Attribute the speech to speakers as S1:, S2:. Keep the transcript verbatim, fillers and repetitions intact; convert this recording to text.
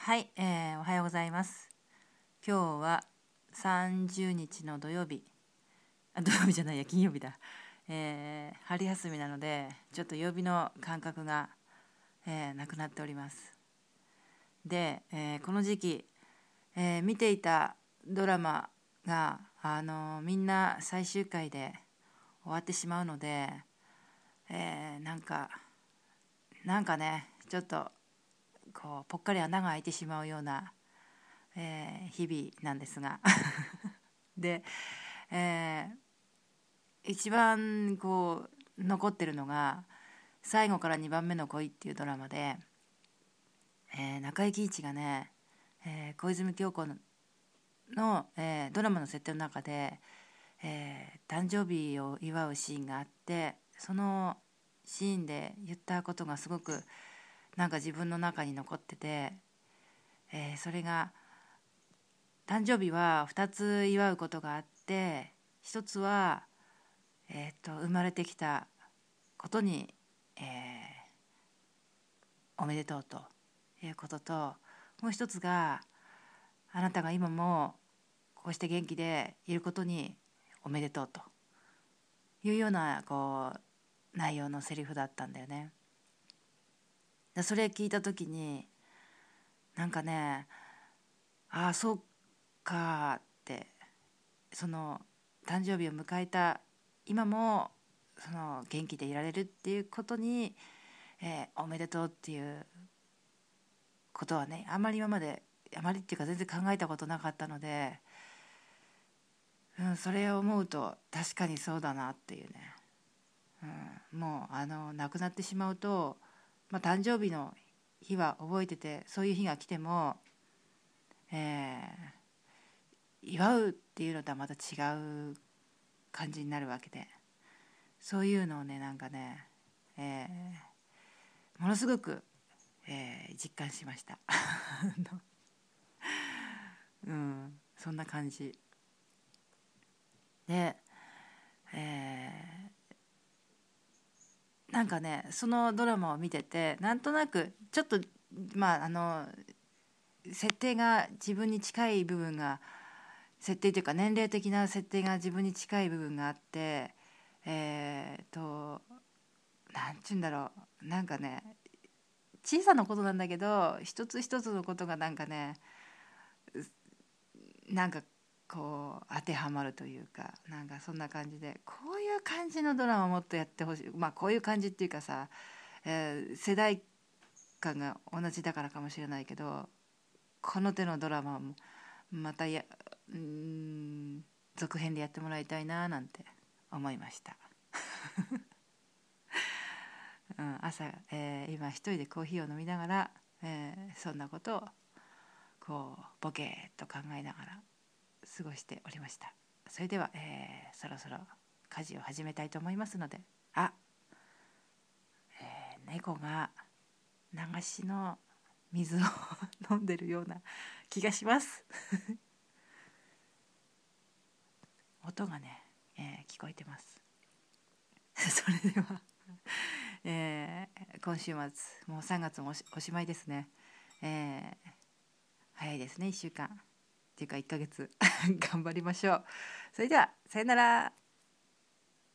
S1: はい、えー、おはようございます。今日はさんじゅうにちの土曜日、あ、土曜日じゃないや、金曜日だ。えー、春休みなので、ちょっと曜日の感覚が、えーなくなっております。で、えーこの時期、えー見ていたドラマが、あのーみんな最終回で終わってしまうので、えーなんか、なんかね、ちょっとこうぽっかり穴が開いてしまうような、えー日々なんですがで、えー一番こう残ってるのが最後からにばんめの恋っていうドラマで、えー中井貴一がね、えー小泉今日子の、のえードラマの設定の中で、えー誕生日を祝うシーンがあって、そのシーンで言ったことがすごくなんか自分の中に残ってて、えーそれが誕生日はふたつ祝うことがあって、ひとつは、えー、と生まれてきたことに、えーおめでとうということと、もう一つがあなたが今もこうして元気でいることにおめでとうというようなこう内容のセリフだったんだよね。でそれ聞いた時になんかね、ああそうかって、その誕生日を迎えた今もその元気でいられるっていうことに、えーおめでとうっていうことはね、あまり今まであまりっていうか全然考えたことなかったので、うん、それを思うと確かにそうだなっていうね、うん、もうあの亡くなってしまうと、まあ、誕生日の日は覚えてて、そういう日が来ても、えー祝うっていうのとはまた違う感じになるわけで、そういうのをねなんかね、えーものすごく、えー実感しましたうん、そんな感じで、えーなんかねそのドラマを見てて、なんとなくちょっとまああの設定が自分に近い部分が、設定というか年齢的な設定が自分に近い部分があって、えー、となんちゅうんだろう、なんかね小さなことなんだけど一つ一つのことがなんかね、なんかこう当てはまるというか、なんかそんな感じで、こういう感じのドラマをもっとやってほしい。まあこういう感じっていうかさ、えー世代間が同じだからかもしれないけど、この手のドラマもまたやうーん続編でやってもらいたいななんて思いました、うん、朝、えー今一人でコーヒーを飲みながら、えーそんなことをこうボケーっと考えながら過ごしておりました。それでは、えーそろそろ家事を始めたいと思いますので、あ、えー猫が流しの水を飲んでるような気がします音がね、えー聞こえてますそれでは、えー今週末もうさんがつもおし、おしまいですね、えー早いですね、いっしゅうかんっていうかいっかげつ頑張りましょう。それではさよなら。